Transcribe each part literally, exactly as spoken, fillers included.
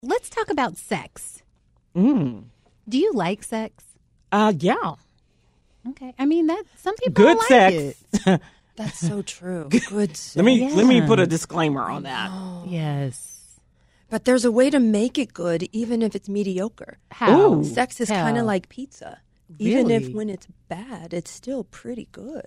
Let's talk about sex. Mm. Do you like sex? Uh, yeah. Okay. I mean, that some people Good like sex. it. That's so true. Good sex. Let me Yeah. let me put a disclaimer on that. Yes. But there's a way to make it good, even if it's mediocre. How? Ooh. Sex is How? kind of like pizza. Even if Really? when it's bad, it's still pretty good.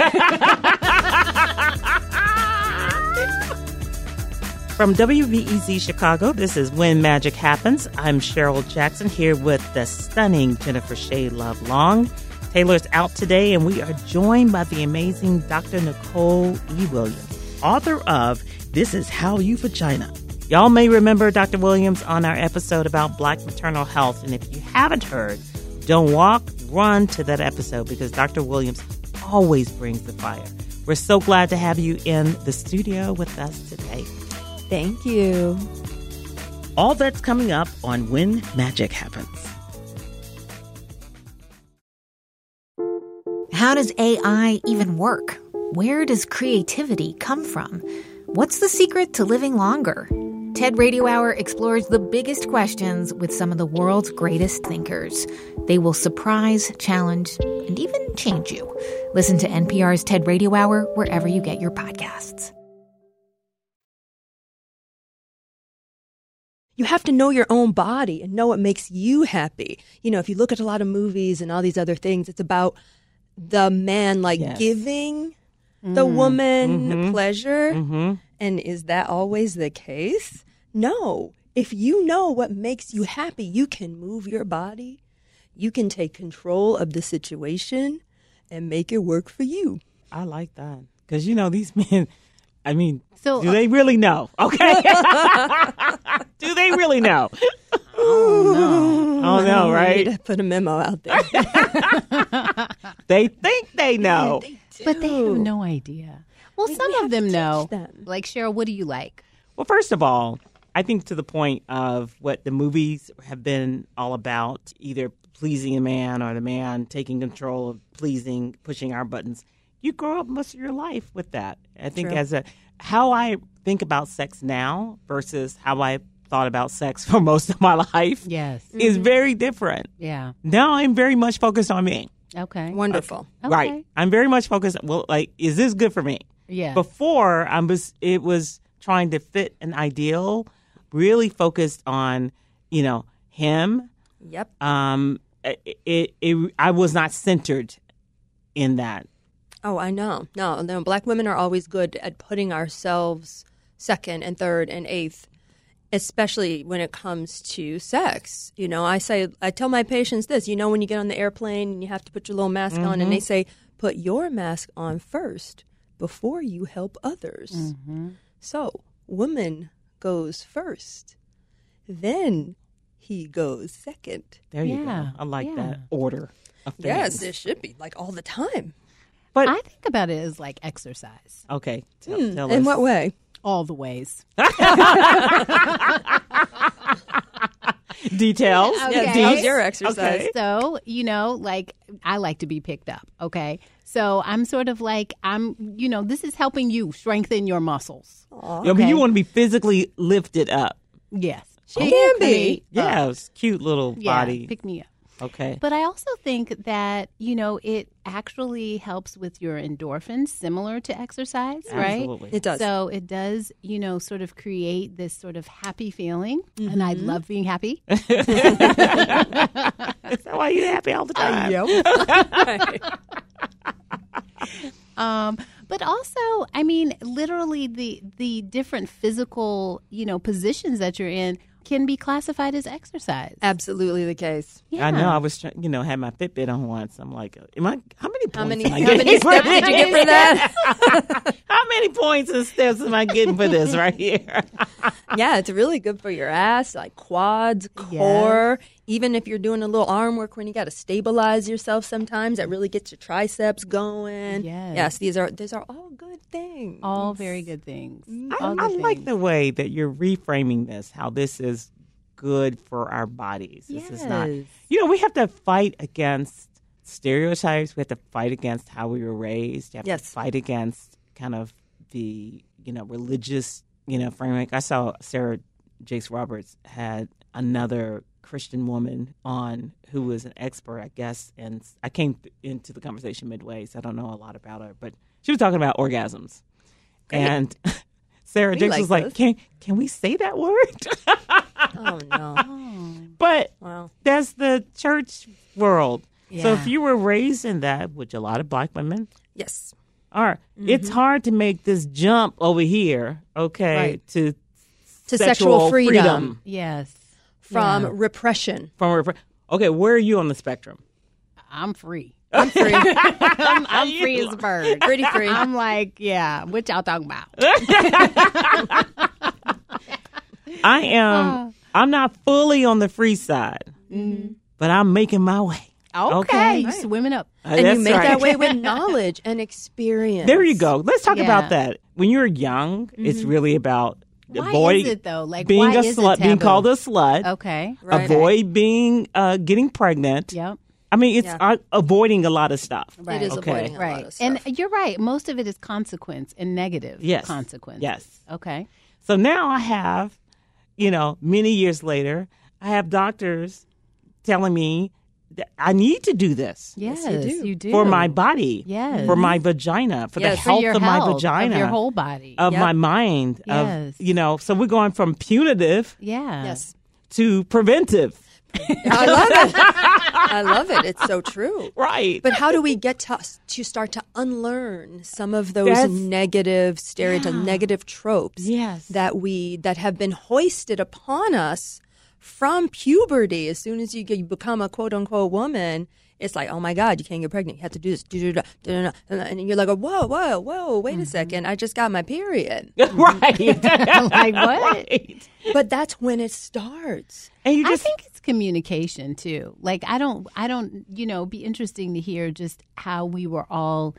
From W B E Z Chicago, this is When Magic Happens. I'm Cheryl Jackson here with the stunning Jennifer Shea Love Long. Taylor's out today, and we are joined by the amazing Doctor Nicole E. Williams, author of This Is How You Vagina. Y'all may remember Doctor Williams on our episode about Black maternal health, and if you haven't heard, don't walk, run to that episode because Doctor Williams always brings the fire. We're so glad to have you in the studio with us today. Thank you. All that's coming up on When Magic Happens. How does A I even work? Where does creativity come from? What's the secret to living longer? TED Radio Hour explores the biggest questions with some of the world's greatest thinkers. They will surprise, challenge, and even change you. Listen to N P R's TED Radio Hour wherever you get your podcasts. You have to know your own body and know what makes you happy. You know, if you look at a lot of movies and all these other things, it's about the man like Yes. giving the woman Mhm. pleasure. Mm-hmm. And is that always the case? No. If you know what makes you happy, you can move your body. You can take control of the situation and make it work for you. I like that. Because, you know, these men, I mean, So, do they really know? Okay. Do they really know? Oh, no. Oh, no, I right? need to put a memo out there. They think they know. But they have no idea. Well, We- some we of have them to know. teach them. Like, Cheryl, what do you like? Well, first of all, I think to the point of what the movies have been all about, either pleasing a man or the man taking control of pleasing, pushing our buttons. You grow up most of your life with that. I think True. as a how I think about sex now versus how I thought about sex for most of my life Yes. is very different. Yeah. Now I'm very much focused on me. Okay. Wonderful. Okay. Right. I'm very much focused. Well, like, is this good for me? Yeah. Before, I was, it was trying to fit an ideal, really focused on, you know, him. Yep. Um, it, it, it, I was not centered in that. Oh, I know. No, no, black women are always good at putting ourselves second and third and eighth, especially when it comes to sex. You know, I say, I tell my patients this, you know, when you get on the airplane and you have to put your little mask on and they say, put your mask on first before you help others. Mm-hmm. So, woman goes first, then he goes second. There you Yeah, go. I like yeah. that order of things. Yes, it should be like all the time. But, I think about it as like exercise. okay. Tell, Hmm, tell in us. what way? All the ways. Details. Okay. Yeah, how's your exercise? Okay. So, you know, like I like to be picked up. Okay. So I'm sort of like, I'm, you know, this is helping you strengthen your muscles. Yeah, but Okay. you want to be physically lifted up. Yes. She can be. Yeah, it's cute little Yeah. body. Pick me up. Okay. But I also think that, you know, it actually helps with your endorphins, similar to exercise, right? Absolutely. It does. So it does, you know, sort of create this sort of happy feeling. And I love being happy. Is that why you're happy all the time? Um, but also, I mean, literally the the different physical, you know, positions that you're in can be classified as exercise. Absolutely the case. Yeah. I know. I was, trying, you know, had my Fitbit on once. I'm like, am I? How many points? How many, am I how getting many for steps did you get for that? How many points and steps am I getting for this right here? Yeah, it's really good for your ass, like quads, core. Even if you're doing a little arm work when you got to stabilize yourself sometimes, that really gets your triceps going. Yes. Yes, these are these are all good things. All very good things. I, All I good like things. the way that you're reframing this. How this is good for our bodies. This is not. Yes. You know, we have to fight against stereotypes. We have to fight against how we were raised. You have Yes. to fight against kind of the you know religious you know framework. I saw Sarah Jace Roberts had another Christian woman on who was an expert, I guess, and I came into the conversation midway, so I don't know a lot about her, but she was talking about orgasms. Great. And Sarah Jakes like was like, can can we say that word? Oh, no. But wow. that's the church world. Yeah. So if you were raised in that, which a lot of black women yes. are, Mm-hmm. it's hard to make this jump over here, okay, right. to, to sexual, sexual freedom. freedom. Yes. From Yeah. repression. From repre- Okay, where are you on the spectrum? I'm free. I'm free. I'm, I'm free as a bird. Pretty free. I'm like, yeah, what y'all talking about? I am, I'm not fully on the free side, Mm-hmm. but I'm making my way. Okay, Okay. you swimming up. Uh, and you that's make right. that way with knowledge and experience. There you go. Let's talk Yeah. about that. When you're young, it's really about Why avoiding is it though? Like being why a is slut, it being taboo? called a slut. Okay. Right. Avoid being uh, getting pregnant. Yep. I mean, it's Yeah. uh, avoiding a lot of stuff. Right. It is Okay. avoiding a lot Right. of stuff. And you're right. Most of it is consequence and negative Yes. consequence. Yes. Okay. So now I have, you know, many years later, I have doctors telling me that I need to do this Yes, you do. you do. for my body, Yes. for my vagina, for Yes. the For health your of my health, vagina, of your whole body. of Yep. my mind, Yes. of, you know, so we're going from punitive yeah. yes. to preventive. I love it. I love it. It's so true. Right. But how do we get to, to start to unlearn some of those That's- negative stereotypes, negative tropes Yes. that we that have been hoisted upon us from puberty? As soon as you, get, you become a quote unquote woman, it's like, oh my God, you can't get pregnant. You have to do this, do, do, do, do, do, and you're like, whoa, whoa, whoa, wait a second, I just got my period. right. Like what? Right. But that's when it starts. And you I just think it's communication too. Like I don't, I don't, you know, be interesting to hear just how we were all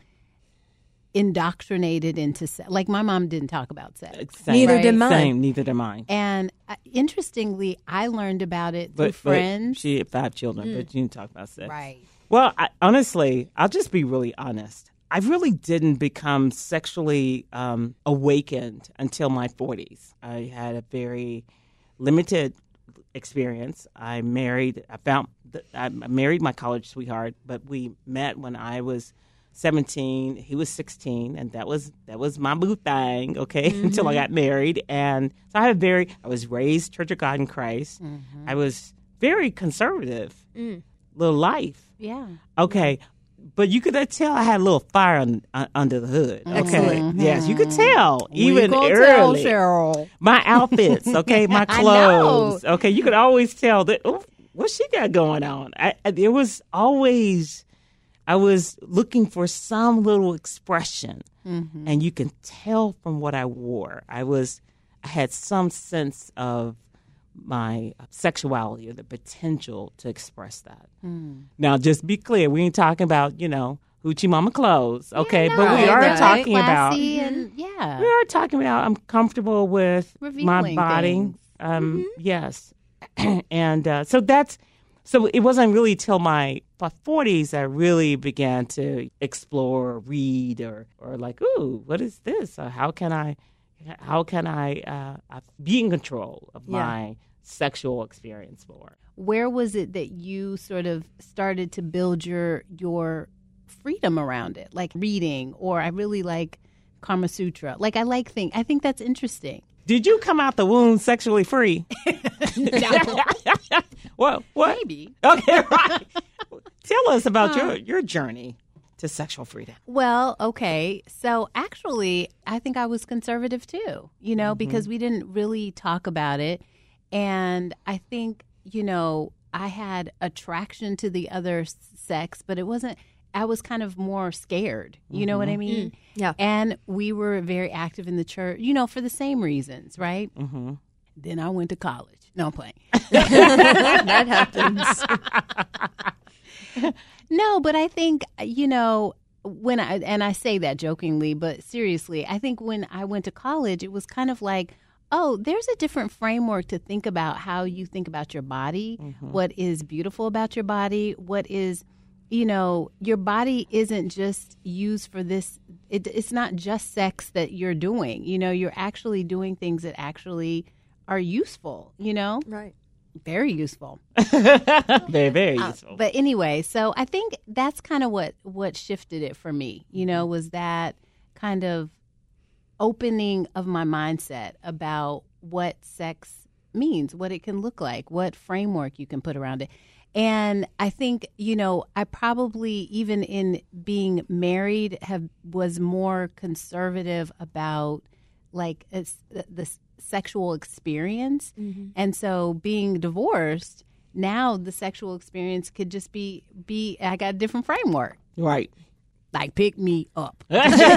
indoctrinated into sex. Like my mom didn't talk about sex. same, Neither did Right. mine. Same, neither did mine. And uh, interestingly, I learned about it through But, but friends. she had five children, but you didn't talk about sex. Right. Well, I, honestly, I'll just be really honest. I really didn't become sexually um, awakened until my forties. I had a very limited experience. I married, I found, I married my college sweetheart, but we met when I was seventeen. He was sixteen, and that was that was my boo thing. Okay, mm-hmm. until I got married, and so I had very. I was raised Church of God in Christ. Mm-hmm. I was very conservative. Mm. Little life. Yeah. Okay. But you could tell I had a little fire un, uh, under the hood. Okay. Excellent. Yes, you could tell. Even we early. Tell, Cheryl. My outfits, okay, my I clothes. know. Okay, you could always tell that, oh, what she got going on. I, I, it was always, I was looking for some little expression. Mm-hmm. And you can tell from what I wore. I was, I had some sense of my sexuality or the potential to express that. Mm. Now, just be clear, we ain't talking about, you know, hoochie mama clothes, okay? Yeah, but no, we are right. talking about, Classy and, yeah. we are talking about I'm comfortable with my Revealing body. things. Um, mm-hmm. Yes. and uh, so that's, so it wasn't really till my forties I really began to explore or read or, or like, ooh, what is this? Or how can I, how can I uh, be in control of Yeah. my sexual experience more? Where was it that you sort of started to build your your freedom around it? Like reading, or I really like Kama Sutra. Like I like things. I think that's interesting. Did you come out the womb sexually free? Well, what? Maybe. Okay, right. Tell us about your, your journey to sexual freedom. Well, okay. So actually, I think I was conservative too, you know, mm-hmm. because we didn't really talk about it. And I think, you know, I had attraction to the other sex, but it wasn't, I was kind of more scared. You mm-hmm. know what I mean? Mm, yeah. And we were very active in the church, you know, for the same reasons, right? Mm-hmm. Then I went to college. No, I'm playing. That happens. No, but I think, you know, when I, and I say that jokingly, but seriously, I think when I went to college, it was kind of like, oh, there's a different framework to think about how you think about your body, mm-hmm. what is beautiful about your body, what is, you know, your body isn't just used for this. It, it's not just sex that you're doing. You know, you're actually doing things that actually are useful, you know? Right. Very useful. very, very Uh, useful. but anyway, so I think that's kind of what, what shifted it for me, you know, was that kind of opening of my mindset about what sex means, what it can look like, what framework you can put around it. And I think, you know, I probably, even in being married, have was more conservative about like it's, the sexual experience. Mm-hmm. And so being divorced, now the sexual experience could just be, be I got a different framework. Right. Like, pick me up.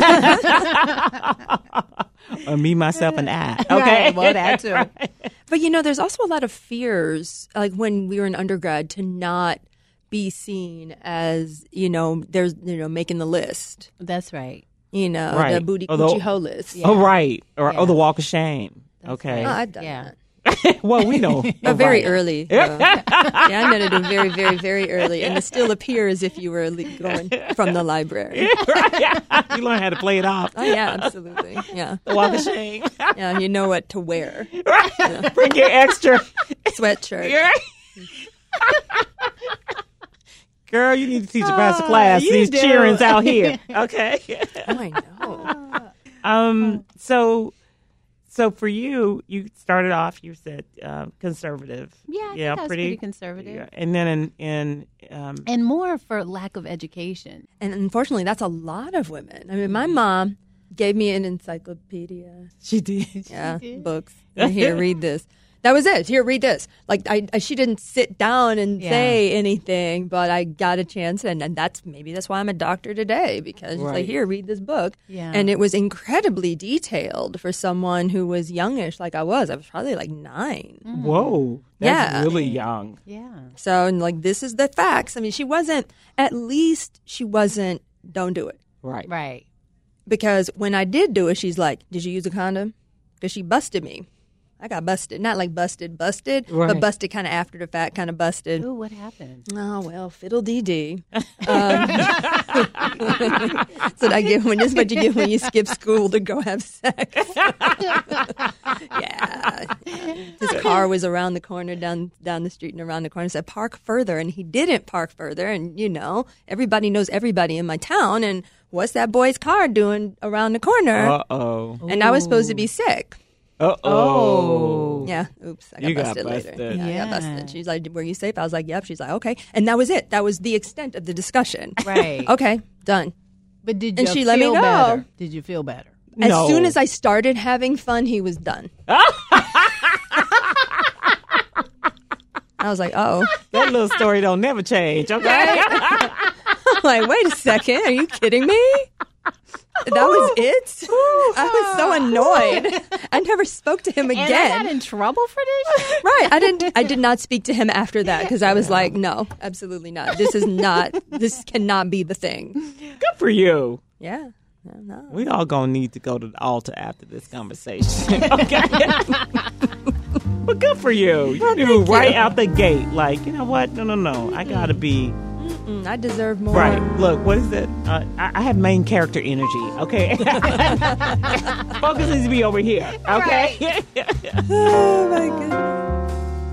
Or me, myself, and I. Okay. Right, well, that too. Right. But, you know, there's also a lot of fears, like when we were in undergrad, to not be seen as, you know, there's, you know, making the list. That's right. You know, right. the booty or the, coochie hole list. Yeah. Oh, right. Or, yeah. or the walk of shame. That's okay. Right. Oh, I've done yeah. that. Well, we know. But very right. early. Yeah. yeah, I noted it very, very, very early. And it still appears if you were going from the library. Right. You learn how to play it off. Oh, yeah, absolutely. Yeah. The walk of shame. Yeah, you know what to wear. Right. Yeah. Bring your extra sweatshirt. Right. Girl, you need to teach a master Oh, class. you These do. cheerings out here. Okay. Oh, I know. Um. So, so for you, you started off. You said uh, conservative. Yeah, I yeah, think I was pretty, pretty conservative. Yeah. And then in in um, and more for lack of education. And unfortunately, that's a lot of women. I mean, my mom gave me an encyclopedia. she did. Yeah, did? books. And here, read this. That was it. Here, read this. Like, I, I she didn't sit down and Yeah. say anything, but I got a chance, and, and that's maybe that's why I'm a doctor today, because she's Right. like, here, read this book. Yeah. And it was incredibly detailed for someone who was youngish, like I was. I was probably like nine. Whoa, that's Yeah. really young. Yeah. So, and like, this is the facts. I mean, she wasn't. At least she wasn't. Don't do it. Right. Right. Because when I did do it, she's like, did you use a condom? Because she busted me. I got busted. Not like busted, busted, Right. but busted kind of after the fact, kind of busted. Ooh, what happened? Oh, well, fiddle dee dee. Um, so I get when this is what you get when you skip school to go have sex. Yeah. His car was around the corner, down down the street and around the corner. I said, park further. And he didn't park further. And, you know, everybody knows everybody in my town. And what's that boy's car doing around the corner? Uh oh. And I was supposed to be sick. Uh oh. Yeah. Oops. I got You got busted, later. busted. Yeah, I Yeah. got busted. She's like, were you safe? I was like, yep. She's like, okay. And that was it. That was the extent of the discussion. Right. Okay. Done. But did you And she feel let me go. better? Did you feel better? As No. soon as I started having fun, he was done. I was like, oh. That little story don't never change. Okay. I'm like, wait a second. Are you kidding me? That was it? I was so annoyed. I never spoke to him And I again. got in trouble for this? Right. I didn't I did not speak to him after that because I was like, no, absolutely not. This is not this cannot be the thing. Good for you. Yeah. No, no. We all gonna need to go to the altar after this conversation. Okay. But good for you. You knew right out the gate. Like, you know what? No, no, no. I gotta be Mm, I deserve more. right. Look, what is it? Uh, I, I have main character energy. Okay. Focus needs to be over here. Okay. Oh my goodness.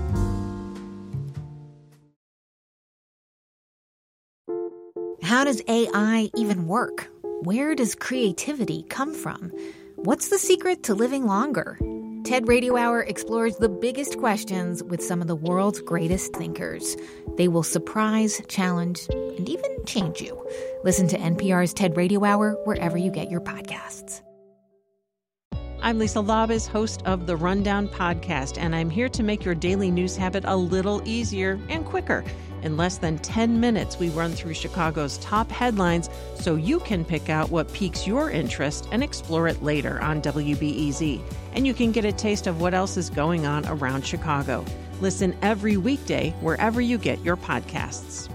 How does A I even work? Where does creativity come from? What's the secret to living longer? TED Radio Hour explores the biggest questions with some of the world's greatest thinkers. They will surprise, challenge, and even change you. Listen to N P R's TED Radio Hour wherever you get your podcasts. I'm Lisa Labas, host of the Rundown Podcast, and I'm here to make your daily news habit a little easier and quicker. In less than ten minutes, we run through Chicago's top headlines so you can pick out what piques your interest and explore it later on W B E Z. And you can get a taste of what else is going on around Chicago. Listen every weekday wherever you get your podcasts.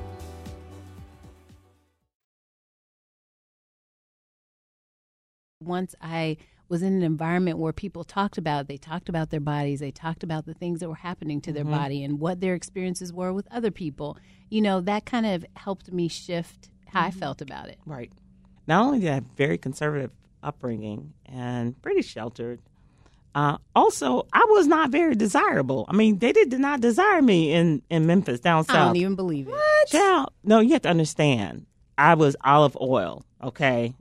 Once I was in an environment where people talked about, they talked about their bodies, they talked about the things that were happening to their Mm-hmm. body and what their experiences were with other people, you know, that kind of helped me shift how I felt about it. Right. Not only did I have very conservative upbringing and pretty sheltered, Uh, also, I was not very desirable. I mean, they did, did not desire me in, in Memphis, down south. I don't even believe it. Child, no, you have to understand. I was olive oil, okay?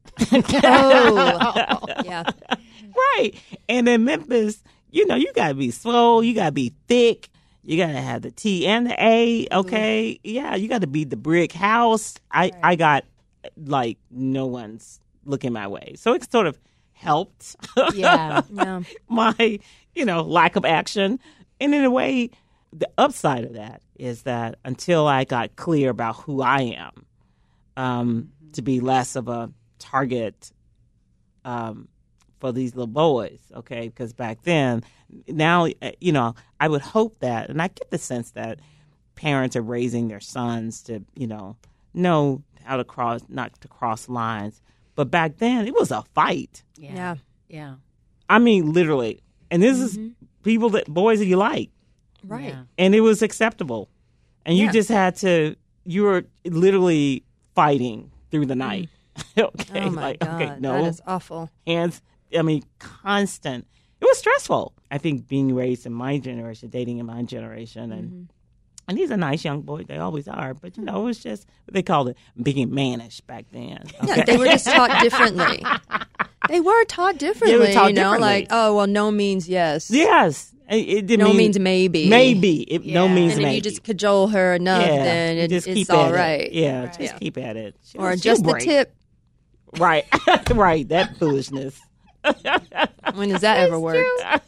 Oh, yeah. Right. And in Memphis, you know, you got to be swole, you got to be thick, you got to have the T and the A, okay? Mm. Yeah, you got to be the brick house. I, right. I got, like, no one's looking my way. So it sort of helped yeah. yeah. my, you know, lack of action. And in a way, the upside of that is that until I got clear about who I am, um, mm-hmm. to be less of a target um, for these little boys, okay? Because back then, now, you know, I would hope that, and I get the sense that parents are raising their sons to, you know, know how to cross, not to cross lines. But back then, it was a fight. Yeah. Yeah. yeah. I mean, literally. And this mm-hmm. is people that, boys that you like. Right. Yeah. And it was acceptable. And you yeah. just had to, you were literally fighting through the night. Mm. okay. Oh, my like, God. Okay, no. That is awful. Hands, I mean, constant. It was stressful. I think being raised in my generation, dating in my generation, and mm-hmm. and he's a nice young boy. They always are. But, you know, it was just, they called it being mannish back then. Okay? Yeah, they were just taught differently. They were taught differently. They were taught you know, differently. Like, oh, well, no means yes. Yes. It, it no mean, means maybe. Maybe. It, yeah. No means and if maybe. you just cajole her enough, yeah, then it, just it's keep all at right. It. Yeah, right. just yeah. keep at it. She'll, or she'll just break. the tip. Right. right. That foolishness. When does that ever work?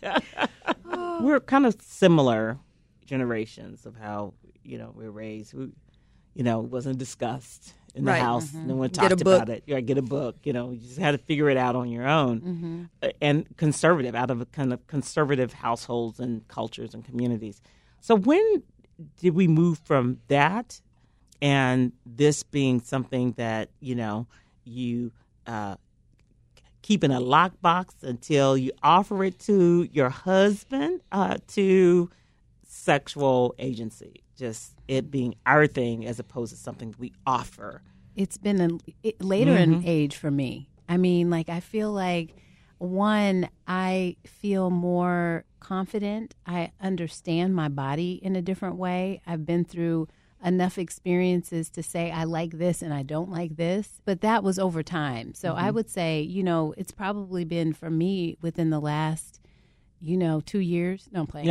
We're kind of similar generations of how, you know, we're raised. We, you know, it wasn't discussed in the right. house. Mm-hmm. No one talked about it. You get a book. You know, you just had to figure it out on your own. Mm-hmm. Uh, and conservative, out of a kind of conservative households and cultures and communities. So when did we move from that and this being something that, you know, you uh, keep in a lockbox until you offer it to your husband, uh, to sexual agency, just it being our thing as opposed to something we offer? It's been a, it, later Mm-hmm. in age for me. I mean, like, I feel like, one, I feel more confident. I understand my body in a different way. I've been through enough experiences to say I like this and I don't like this, but that was over time. So mm-hmm. I would say, you know, it's probably been for me within the last, you know, two years. No, I'm playing.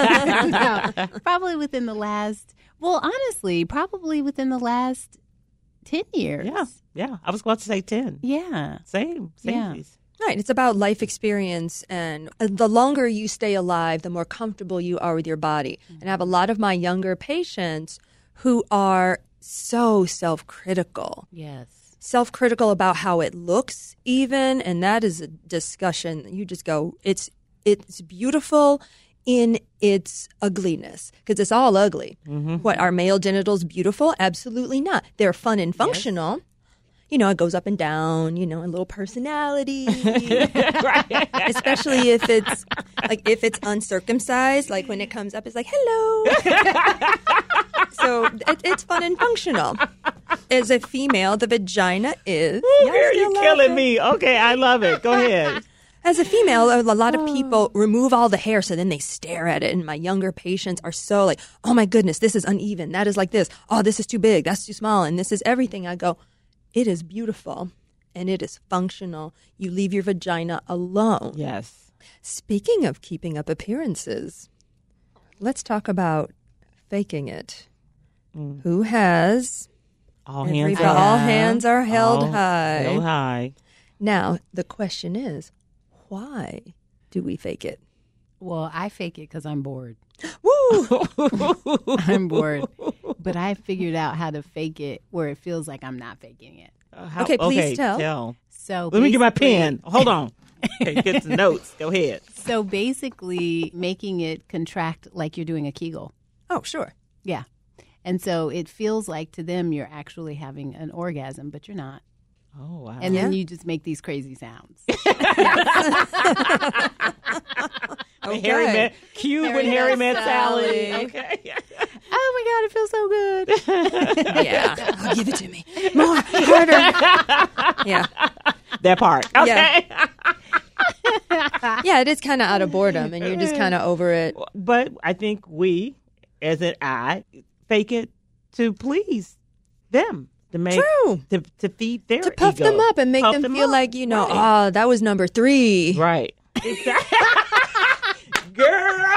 Yeah. no, probably within the last, well, honestly, probably within the last ten years. Yeah. Yeah. I was about to say ten. Yeah. Same. Same. Yeah. Right. It's about life experience. And the longer you stay alive, the more comfortable you are with your body. Mm-hmm. And I have a lot of my younger patients who are so self-critical. Yes. Self-critical about how it looks even. And that is a discussion. You just go, it's it's beautiful in its ugliness, because it's all ugly. Mm-hmm. What, are male genitals beautiful? Absolutely not. They're fun and functional. Yes. You know, it goes up and down, you know, a little personality. Right. Especially if it's like if it's uncircumcised, like when it comes up, it's like, hello. So it, it's fun and functional. As a female, the vagina is. Ooh, girl, you're killing me. Okay, I love it. Go ahead. As a female, a lot of people remove all the hair, so then they stare at it. And my younger patients are so like, oh my goodness, this is uneven. That is like this. Oh, this is too big. That's too small. And this is everything. I go, it is beautiful and it is functional. You leave your vagina alone. Yes. Speaking of keeping up appearances, let's talk about faking it. Mm. Who has? All hands are all hands are held all high. Held high. Now, the question is, why do we fake it? Well, I fake it because I'm bored. Woo! I'm bored. But I figured out how to fake it where it feels like I'm not faking it. Uh, how, okay, please okay, tell. tell. So let me get my pen. Hold on. Okay, get some notes. Go ahead. So basically making it contract like you're doing a Kegel. Oh, sure. Yeah. And so it feels like to them you're actually having an orgasm, but you're not. Oh, wow. And yeah. then you just make these crazy sounds. Okay. Harry met, cue Harry when Harry met met Sally. Sally. Okay. Oh, my God, it feels so good. Yeah. Oh, give it to me. More, harder. Yeah. That part. Okay. Yeah. Yeah, it is kind of out of boredom, and you're just kind of over it. But I think we, as an I, fake it to please them. To make, True. To, to feed their To puff ego. them up and make Puff them, them feel up. like, you know, Right. oh, that was number three. Right. Exactly. Girl.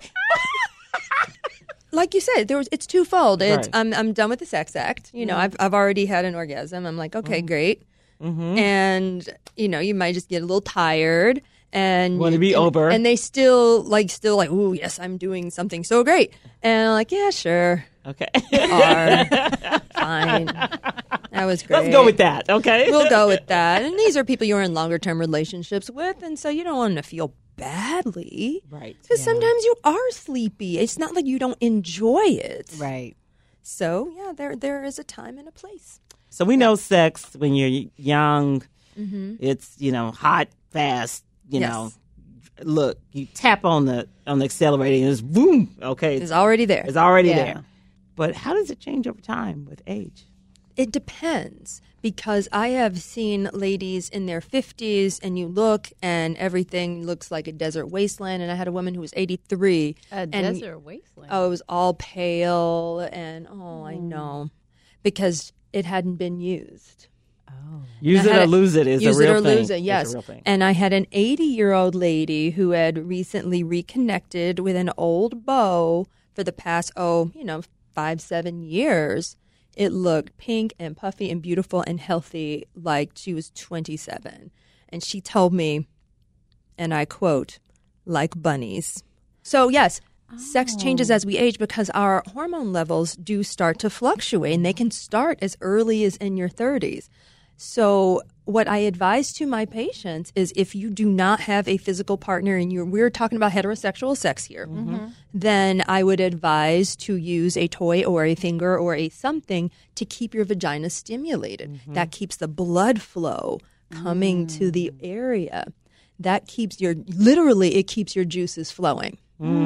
Like you said, there was it's twofold. It's Right. I'm I'm done with the sex act. You know, I've I've already had an orgasm. I'm like, okay, great. Mm-hmm. And you know, you might just get a little tired and Want to be and, over. And they still like still like, ooh, yes, I'm doing something so great. And I'm like, yeah, sure. Okay. Are. Fine. That was great. Let's go with that, okay? We'll go with that. And these are people you're in longer term relationships with, and so you don't want them to feel badly. Right. Because yeah. sometimes you are sleepy. It's not like you don't enjoy it. Right. So yeah, there there is a time and a place. So we know sex when you're young, Mm-hmm. it's, you know, hot, fast, you Yes. know. Look, you tap on the on the accelerator and it's boom, okay. It's already there. It's already Yeah. there. But how does it change over time with age? It depends, because I have seen ladies in their fifties and you look and everything looks like a desert wasteland. And I had a woman who was eighty-three. A and, desert wasteland. Oh, it was all pale and, oh, I know, because it hadn't been used. Use I it had or a- lose it is Use a real it or thing. lose it, It's yes. a real thing. And I had an eighty-year-old lady who had recently reconnected with an old beau for the past, oh, you know, five, seven years. It looked pink and puffy and beautiful and healthy like she was twenty-seven. And she told me, and I quote, like bunnies. So, yes, sex changes as we age because our hormone levels do start to fluctuate, and they can start as early as in your thirties. So what I advise to my patients is if you do not have a physical partner and you're, we're talking about heterosexual sex here, then I would advise to use a toy or a finger or a something to keep your vagina stimulated. That keeps the blood flow coming to the area. That keeps your, literally, it keeps your juices flowing.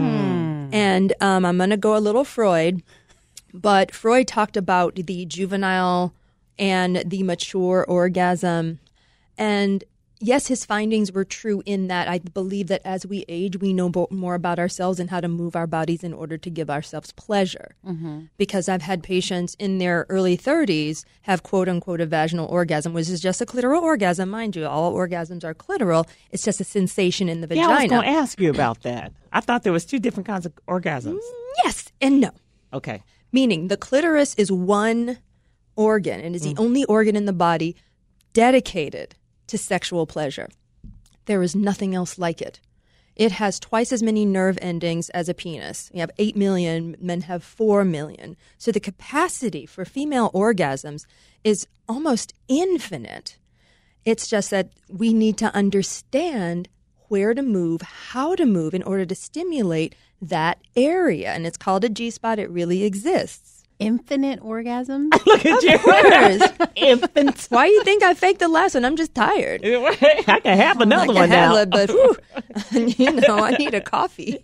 And um, I'm going to go a little Freud, but Freud talked about the juvenile and the mature orgasm. And yes, his findings were true in that I believe that as we age, we know bo- more about ourselves and how to move our bodies in order to give ourselves pleasure. Mm-hmm. Because I've had patients in their early thirties have quote unquote a vaginal orgasm, which is just a clitoral orgasm. Mind you, all orgasms are clitoral. It's just a sensation in the Yeah, vagina. I was going to ask you about that. I thought there was two different kinds of orgasms. Yes and no. Okay. Meaning the clitoris is one organ and is the only organ in the body dedicated to sexual pleasure. There is nothing else like it. It has twice as many nerve endings as a penis. We have eight million, men have four million. So the capacity for female orgasms is almost infinite. It's just that we need to understand where to move, how to move in order to stimulate that area. And it's called a G-spot. It really exists. Infinite orgasms? Look at you. course. Infants. Why do you think I faked the last one? I'm just tired. I can have another I one can now. have it, but whew, you know, I need a coffee.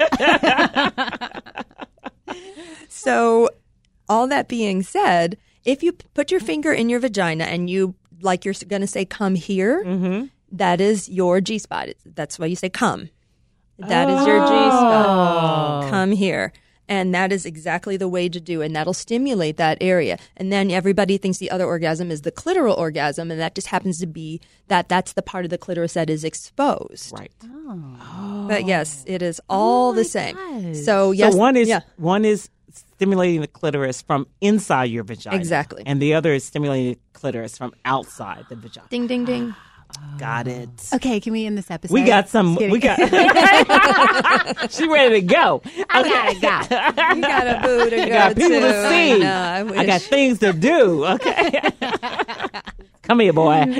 So, all that being said, if you p- put your finger in your vagina and you, like you're going to say, come here, Mm-hmm. that is your G spot. That's why you say come. That is your G spot. Come here. And that is exactly the way to do it. And that'll stimulate that area. And then everybody thinks the other orgasm is the clitoral orgasm. And that just happens to be that that's the part of the clitoris that is exposed. Right. But yes, it is all the same. So yes, so one is yeah, one is stimulating the clitoris from inside your vagina. Exactly. And the other is stimulating the clitoris from outside the vagina. ding, ding, ding. Got it. Okay, can we end this episode? We got some. Just We kidding. got. She ready to go. I gotta go. You got a boo to go got people to. to see. I know, I, wish. I got things to do. Okay. Come here, boy.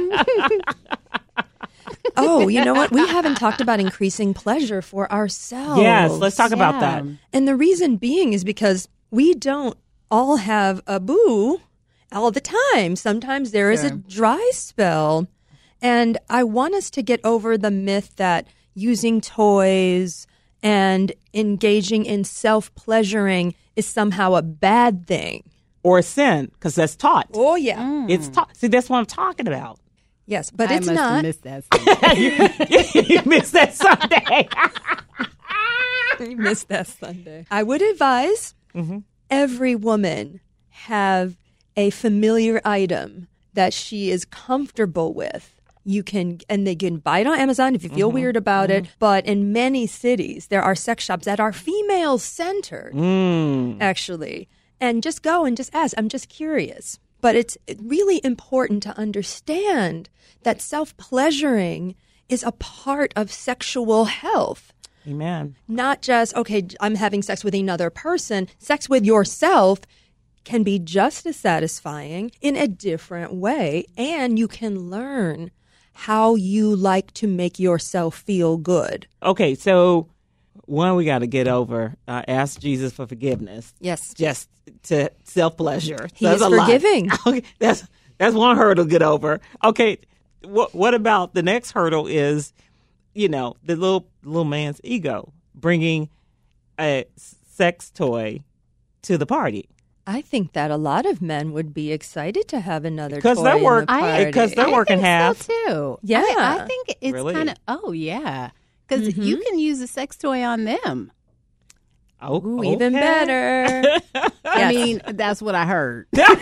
Oh, you know what? We haven't talked about increasing pleasure for ourselves. Yes, let's talk about Yeah. that. And the reason being is because we don't all have a boo all the time. Sometimes there is a dry spell. And I want us to get over the myth that using toys and engaging in self-pleasuring is somehow a bad thing. Or sin, because that's taught. Oh, yeah. It's taught. See, that's what I'm talking about. Yes, but I it's must not. have missed that Sunday. You missed that Sunday. You missed that Sunday. I would advise Mm-hmm. every woman have a familiar item that she is comfortable with. You can, and they can buy it on Amazon if you feel Mm-hmm. weird about mm-hmm. it. But in many cities, there are sex shops that are female centered, Mm. actually. And just go and just ask. I'm just curious. But it's really important to understand that self-pleasuring is a part of sexual health. Amen. Not just, okay, I'm having sex with another person. Sex with yourself can be just as satisfying in a different way. And you can learn how you like to make yourself feel good. Okay, so one, we got to get over. Uh, ask Jesus for forgiveness. Yes. Just to self pleasure. He is forgiving. Okay, that's that's one hurdle to get over. Okay, what what about the next hurdle? Is you know the little little man's ego bringing a sex toy to the party. I think that a lot of men would be excited to have another Because toy they're in work- the I- party. because they're I working think half. So too. Yeah. I, I think it's Really? kind of. Oh yeah, because Mhm. you can use a sex toy on them. Oh, Ooh, okay. even better. I Yes. mean, that's what I heard.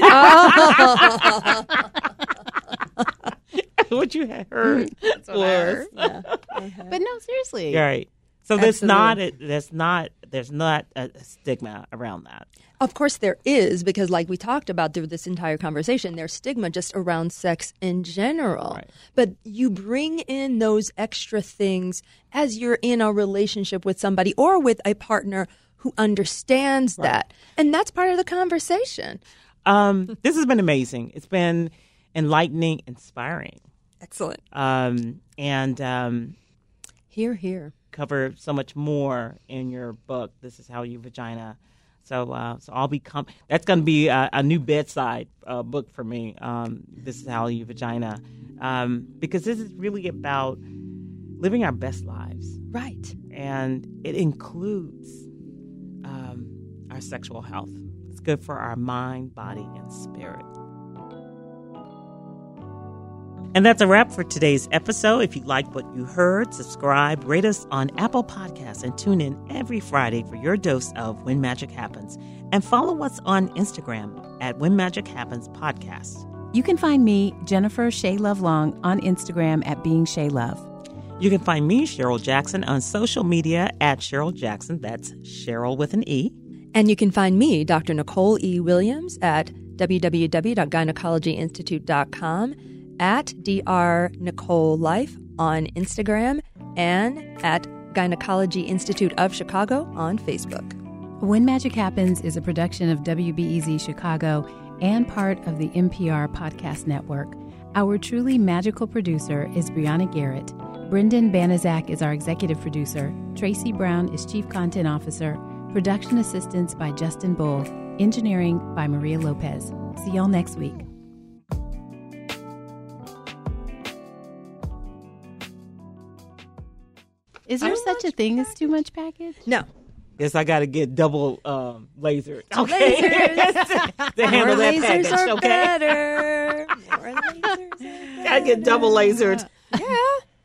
What you had heard That's what I heard. Yeah. But no, seriously. You're right. So there's not a, Absolutely. there's not there's not a stigma around that. Of course there is, because like we talked about through this entire conversation, there's stigma just around sex in general. Right. But you bring in those extra things as you're in a relationship with somebody or with a partner who understands that. And that's part of the conversation. Um, this has been amazing. It's been enlightening, inspiring, Excellent. um, and um, Here, here. cover so much more in your book. This is how you vagina. So, uh, so I'll be com- that's going to be a, a new bedside uh, book for me. Um, this is how you vagina, um, because this is really about living our best lives, Right. and it includes um, our sexual health. It's good for our mind, body, and spirit. And that's a wrap for today's episode. If you liked what you heard, subscribe, rate us on Apple Podcasts, and tune in every Friday for your dose of When Magic Happens. And follow us on Instagram at When Magic Happens Podcast. You can find me, Jennifer Shea Love Long, on Instagram at Being Shea Love. You can find me, Cheryl Jackson, on social media at Cheryl Jackson. That's Cheryl with an E. And you can find me, Doctor Nicole E. Williams, at w w w dot gynecology institute dot com, at Doctor Nicole Life on Instagram, and at Gynecology Institute of Chicago on Facebook. When Magic Happens is a production of W B E Z Chicago and part of the N P R Podcast Network. Our truly magical producer is Brianna Garrett. Brendan Banaszak is our executive producer. Tracy Brown is chief content officer. Production assistance by Justin Bull. Engineering by Maria Lopez. See y'all next week. Is there such a thing as too much package? No. Yes, I got to get double um, laser. Okay. Lasers. to handle More that lasers package, are okay? better. More lasers are better. Got to get double lasered. Yeah.